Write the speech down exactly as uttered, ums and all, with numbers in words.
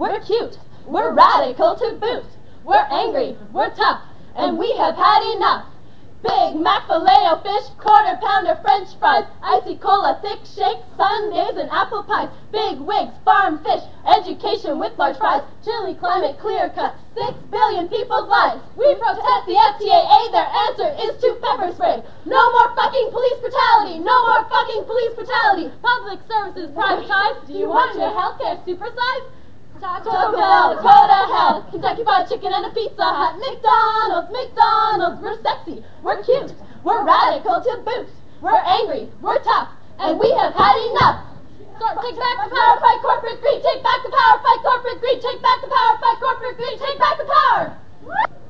we're cute, we're radical to boot. We're angry, we're tough, and we have had enough. Big Mac Filet-O-Fish, quarter pounder French fries, icy cola, thick shake, sundaes and apple pies, big wigs, farm fish, education with large fries, chilly climate clear cut, six billion people's lives. We protest the F T A A, their answer is to pepper spray. No more fucking police brutality, no more fucking police brutality. Public services privatized, do you want your healthcare supersized? Taco Bell, Dakota Health, Kentucky Fried Chicken and a Pizza Hut, McDonald's, McDonald's, we're sexy, we're cute, we're radical to boot, we're angry, we're tough, and we have had enough. So, take back the power, fight corporate greed, take back the power, fight corporate greed, take back the power, fight corporate greed, take back the power.